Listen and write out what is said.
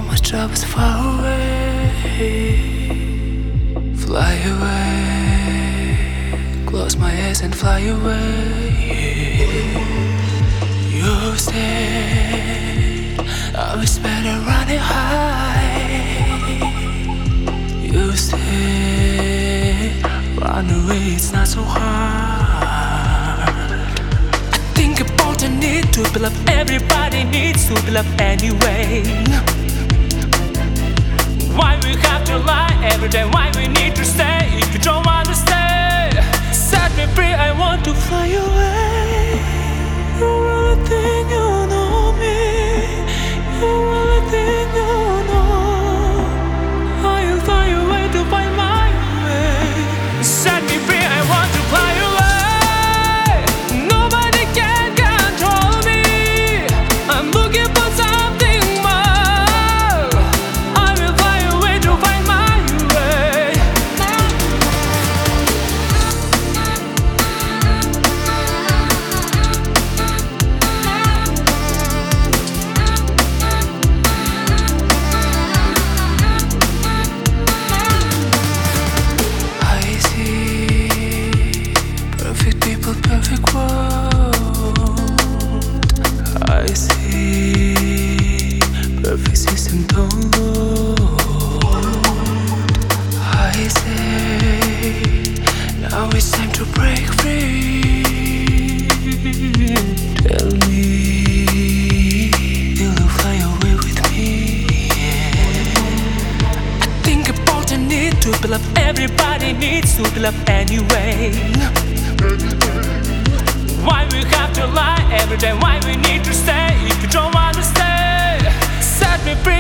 All my troubles far away, fly away. Close my eyes and fly away. You say I was better running high. You say run away, it's not so hard. I think about the need to be loved. Everybody needs to be loved anyway. Why we have to lie every day? Why we need to stay if you don't want to stay? Set me free, I want to fly away. You really think you know me? You really think you know? I'll fly away to find my way. Set me free, I want to fly away. Nobody can control me. I'm looking for something more. I will fly away to find my way. I see perfect people, perfect world. I see perfect system don't load. I say now it's time to break free. Tell me, will you fly away with me? I think about the need to be loved. Everybody needs to be loved anyway. Why we have to lie every day? Why we need to stay if you don't want to stay? Set me free.